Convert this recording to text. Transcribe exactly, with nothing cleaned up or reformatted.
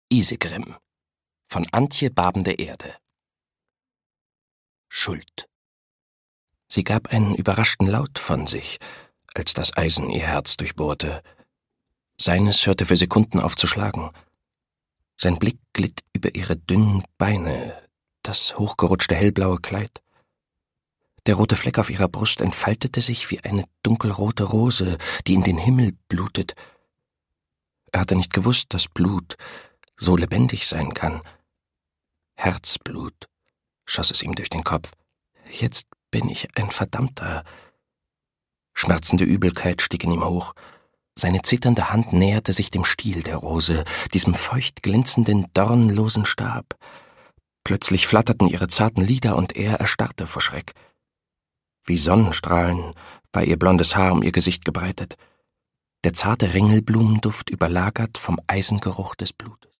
Isegrim von Antje Barbende Erde. Schuld. Sie gab einen überraschten Laut von sich, als das Eisen ihr Herz durchbohrte. Seines hörte für Sekunden auf zu schlagen. Sein Blick glitt über ihre dünnen Beine, das hochgerutschte hellblaue Kleid. Der rote Fleck auf ihrer Brust entfaltete sich wie eine dunkelrote Rose, die in den Himmel blutet. Er hatte nicht gewusst, dass Blut so lebendig sein kann. Herzblut, schoss es ihm durch den Kopf. Jetzt bin ich ein Verdammter. Schmerzende Übelkeit stieg in ihm hoch. Seine zitternde Hand näherte sich dem Stiel der Rose, diesem feucht glänzenden, dornlosen Stab. Plötzlich flatterten ihre zarten Lider und er erstarrte vor Schreck. Wie Sonnenstrahlen war ihr blondes Haar um ihr Gesicht gebreitet, der zarte Ringelblumenduft überlagert vom Eisengeruch des Blutes.